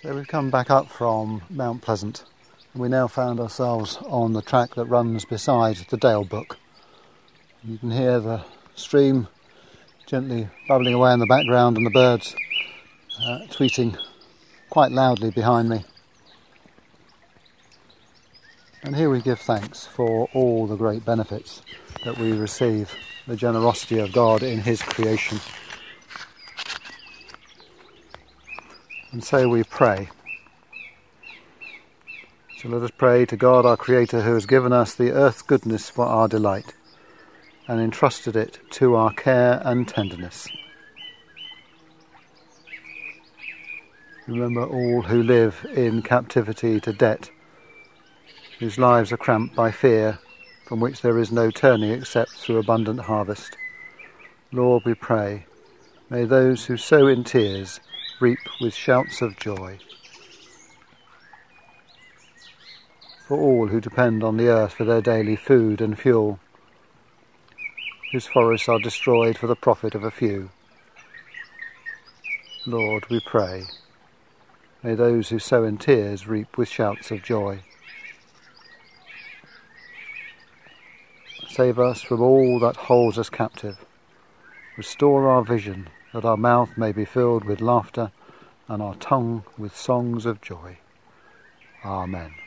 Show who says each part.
Speaker 1: So we've come back up from Mount Pleasant, and we now found ourselves on the track that runs beside the Dale Brook. You can hear the stream gently bubbling away in the background and the birds tweeting quite loudly behind me. And here we give thanks for all the great benefits that we receive, the generosity of God in His creation. And so we pray. So let us pray to God our Creator, who has given us the earth's goodness for our delight and entrusted it to our care and tenderness. Remember all who live in captivity to debt, whose lives are cramped by fear, from which there is no turning except through abundant harvest. Lord, we pray, may those who sow in tears reap with shouts of joy. For all who depend on the earth for their daily food and fuel, whose forests are destroyed for the profit of a few. Lord, we pray, may those who sow in tears reap with shouts of joy. Save us from all that holds us captive. Restore our vision, that our mouth may be filled with laughter and our tongue with songs of joy. Amen.